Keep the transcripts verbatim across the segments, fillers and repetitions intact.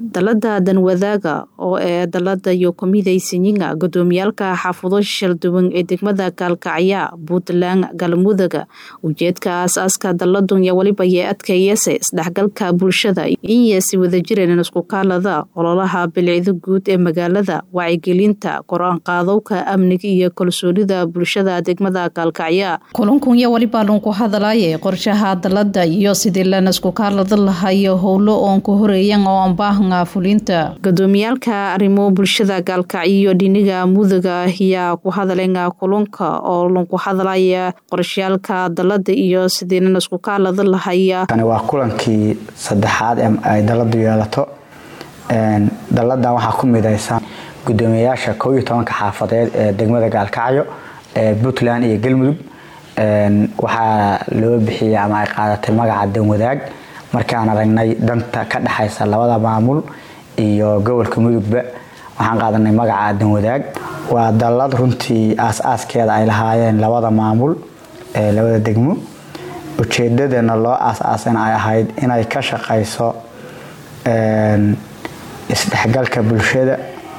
dalada danwadaaga oo ee dalada iyo komidaysiinga gudoomiyalka xaafado shalduwan ee degmada Kalkacya Puntland Galmudug ujeedka aasaaska daladun iyo waliba ay adkeeyay isdhaxgalka bulshada iyo si wada jireen isku kaalada ololaha bilcida guud ee magaalada wacyigelinta quraan qaadowka amniga iyo kalsoonida bulshada degmada Kalkacya kulankan iyo waliba ku hadalay qorshaha dalada iyo sidii la isku kaalada lahayo howlo oo ku horeeyaan oo aan baahnaa fulinta gudoomiyalka arrimo bulshada Kalkacyo dhiniga mudaga ayaa ku hadalaya kulanka oo lagu hadalaya qorshaalka dalada iyo sidii la isku kaalada lahaya kan waa kulankii saddexaad ee ay daladu yeelato een dalada waxa ku midaysan gudoomiyaasha koob iyo toban xaafadeed ee degmada Kalkacyo ee Puntland iyo Galmudug een waxa loo bixiyay ama ay qaadatay magaca danwadaag markaan aragnay danta ka dhaxaysa labada maamul iyo gobolka Mudugba waxaan qaadanay magaca danwadaag waa dalad runtii aas-aaskeeda ay lahaayeen labada maamul ee labada degmo ujeedadana loo aas-aasan ay ahayd inay ka shaqeyso een isdhaxgalka bulshada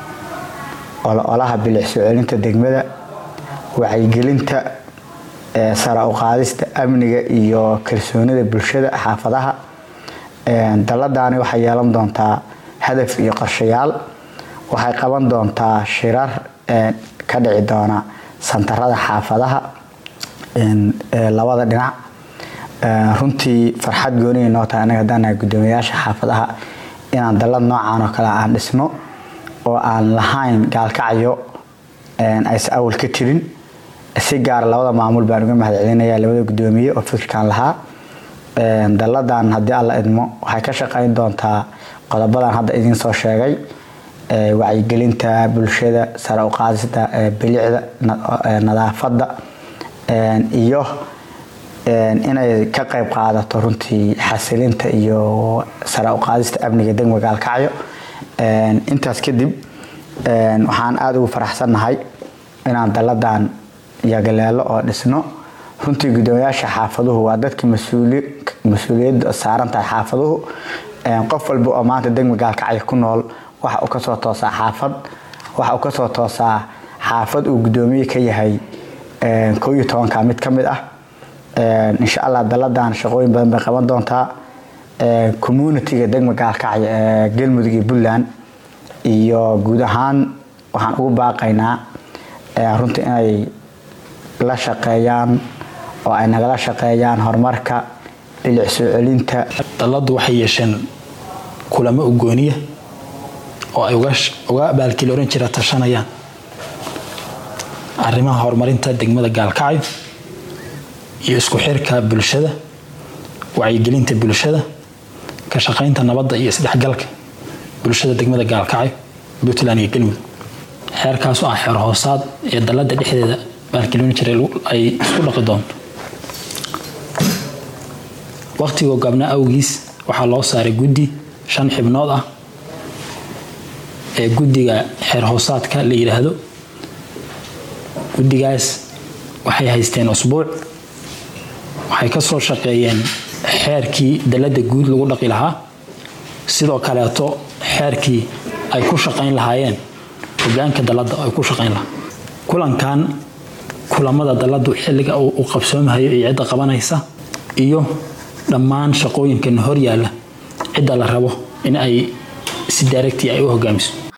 ololaha bilic soo celinta degmada wacyigelinta ee sara u qaadista amniga iyo kalsoonida bulshada xaafadaha een daladani waxay yeelan doontaa hadaf iyo qorshayaal waxay qaban doontaa shirar ee ka dhici doona santarada xaafadaha een labada dhinac runtii farxad gooni noo tahay anaga hadaan gudoomiyaasha xaafadaha inaan dalad noocan oo kale aan dhisno oo aan lahayn Kalkacyo een ay awal ka tirin si gaar labada maamul baan uga mahadcelinayaa labada gudoomiye oo fikirkan lahaa een daladan hadii alla idmo waxay ka shaqeyn doontaa qodobadan hadda idin soo sheegay ee wacyigelinta bulshada sare u qaadista bilicda nadaafada een iyo een inay ka qayb qaadato runtii xasilinta iyo sare u qaadista amniga degmada Kalkacyo een intaas kadib een waxaan aad ugu faraxsanahay inaan daladan yagaleelo oo dhisno runtii gudoomiyaasha xaafaduhu waa dadka mas'uuliyad mas'uuliyad saaran tahay xaafaduhu een qof walba oo maanta degmada Kalkacyo ku nool waxa uu ka soo toosaa xaafad waxa uu ka soo toosaa xaafad uu gudoomiye ka yahay een koob iyo toban ka mid kamid ah een insha Allah daladan shaqooyin badan bay qaban doontaa ee community-ga degmada Kalkacyo ee Galmudug iyo Puntland iyo guud ahaan waxaan ugu baaqaynaa ee runtii inay la shaqeeyaan oo ay nagala shaqeeyaan horumarka bilic soo celinta daladu waxay yeesheen kulamo u gooniya oo ay uga uga baalkii oran jira tashanayaan arrimaha horumarinta degmada Kalkacyo iyo isku xirka bulshada wacyigelinta bulshada ka shaqeynta nabadda iyo isdhaxgalka bulshada degmada Kalkacyo Puntland iyo Galmudug xeerkaas oo ah xeer hoosaad ee dalada dhexdeeda baalkiilin jiray ay isku dhaqi doonto waqtiga gabna awgiis waxa loo saaray guddi shan xibnood ah ee guddiga xeer hoosaadka la yiraahdo guddigaas waxay haysteen usbuuc waxay ka soo shaqeeyeen xeerkii dalada guud lagu dhaqi lahaa sidoo kale to xeerkii ay ku shaqeyn lahaayeen hogaanka dalada ay ku shaqeyn lahaa kulankan kulamada daladu xilliga uu qabsoomayo ee cid qabanaysa iyo dhammaan shaqooyinka hor yaala cid la rabo in ay si direct ay u hogaamiso